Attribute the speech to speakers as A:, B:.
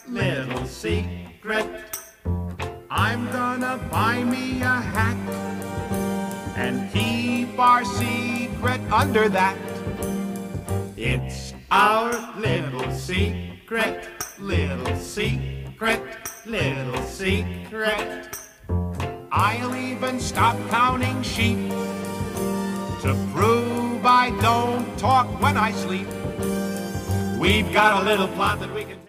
A: little secret. I'm gonna buy me a hat and keep our secret under that. It's our little secret, little secret, little secret. I'll even stop counting sheep to prove I don't talk when I sleep. We've got a little plot that we can